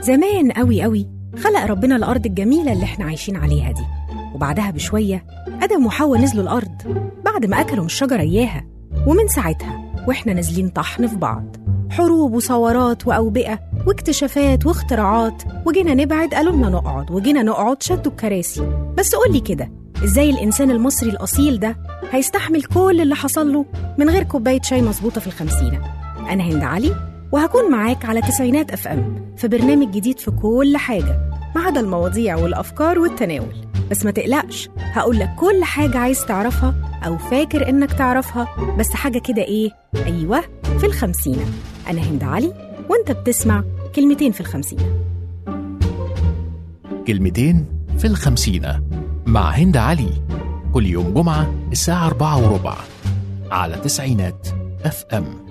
زمان قوي قوي خلق ربنا الأرض الجميلة اللي احنا عايشين عليها دي، وبعدها بشوية آدم وحواء نزلوا الأرض بعد ما أكلوا من الشجرة إياها. ومن ساعتها وإحنا نازلين طحن في بعض، حروب وثورات وأوبئة واكتشافات واختراعات، وجينا نبعد قالوا لنا نقعد، وجينا نقعد شدوا الكراسي. بس قولي كده، إزاي الإنسان المصري الأصيل ده هيستحمل كل اللي حصل له من غير كوباية شاي مظبوطة في ال50؟ أنا هند علي، وهكون معاك على تسعينات FM في برنامج جديد في كل حاجة ما عدا المواضيع والأفكار والتناول. بس ما تقلقش، هقولك كل حاجة عايز تعرفها أو فاكر إنك تعرفها، بس حاجة كده إيه؟ أيوة، في ال50. أنا هند علي، وإنت بتسمع كلمتين في ال50. كلمتين في ال50 مع هند علي، كل يوم جمعة الساعة 4:15 على تسعينات FM.